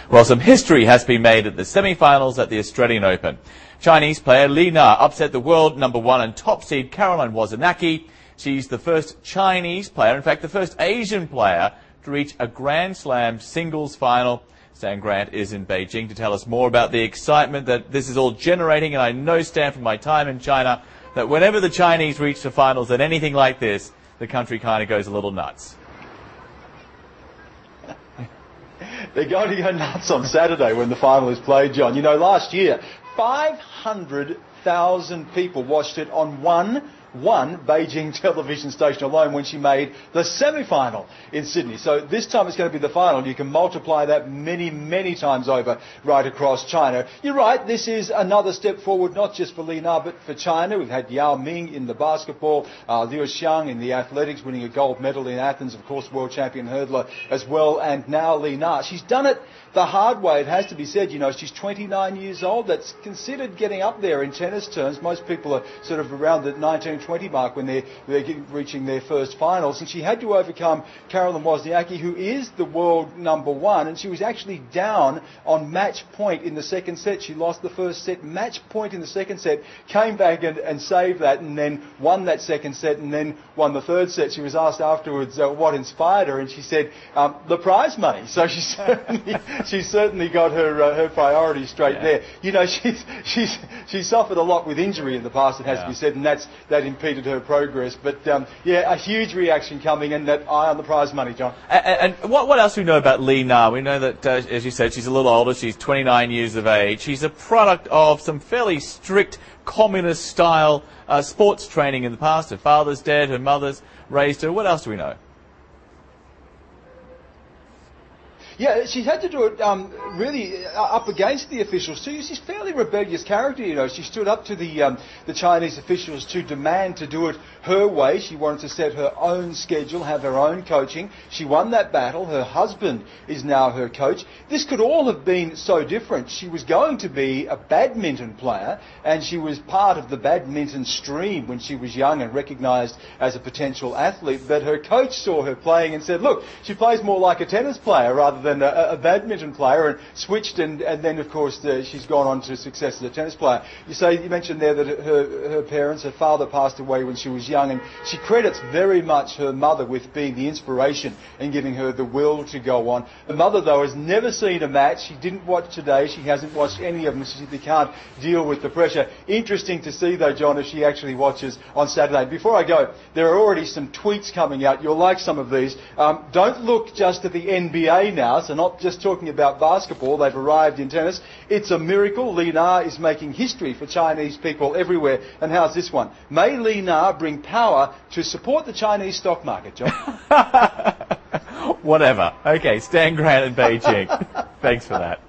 Well, some history has been made at the semi-finals at the Australian Open. Chinese player Li Na upset the world number 1 and top seed Caroline Wozniacki. She's the first Chinese player, in fact the first Asian player, to reach a Grand Slam singles final. Stan Grant is in Beijing to tell us more about the excitement that this is all generating, and I know, Stan, from my time in China, that whenever the Chinese reach the finals at anything like this, the country kind of goes a little nuts. They're going to go nuts on Saturday when the final is played, John. You know, last year, 500,000 people watched it on one Beijing television station alone when she made the semi-final in Sydney. So this time it's going to be the final. You can multiply that many, many times over right across China. You're right, this is another step forward, not just for Li Na, but for China. We've had Yao Ming in the basketball, Liu Xiang in the athletics, winning a gold medal in Athens, of course, world champion hurdler as well, and now Li Na. She's done it the hard way, it has to be said. You know, she's 29 years old. That's considered getting up there in tennis terms. Most people are sort of around the 19-20 mark when they're reaching their first finals. And she had to overcome Caroline Wozniacki, who is the world number 1. And she was actually down on match point in the second set. She lost the first set, match point in the second set, came back and saved that, and then won that second set, and then won the third set. She was asked afterwards what inspired her, and she said the prize money. So she certainly got her priorities straight there. You know, she's suffered a lot with injury in the past, it has to be said, and that impeded her progress. But yeah, a huge reaction coming, and that eye on the prize money, John. And what else do we know about Li Na? We know that, as you said, she's a little older. She's 29 years of age. She's a product of some fairly strict communist-style sports training in the past. Her father's dead. Her mother's raised her. What else do we know? Yeah, she's had to do it really up against the officials too. She's a fairly rebellious character, you know. She stood up to the Chinese officials to demand to do it her way. She wanted to set her own schedule, have her own coaching. She won that battle. Her husband is now her coach. This could all have been so different. She was going to be a badminton player, and she was part of the badminton stream when she was young and recognised as a potential athlete. But her coach saw her playing and said, look, she plays more like a tennis player rather than a badminton player, and switched, and then of course she's gone on to success as a tennis player. You mentioned there that her parents, her father passed away when she was young, and she credits very much her mother with being the inspiration and giving her the will to go on. Her mother, though, has never seen a match. She didn't watch today. She hasn't watched any of them. She simply can't deal with the pressure. Interesting to see, though, John, if she actually watches on Saturday. Before I go, there are already some tweets coming out. You'll like some of these. Don't look just at the NBA now, so not just talking about basketball. They've arrived in tennis. It's a miracle. Li Na is making history for Chinese people everywhere. And how's this one? May Li Na bring power to support the Chinese stock market, John. Whatever. Okay, Stan Grant in Beijing. Thanks for that.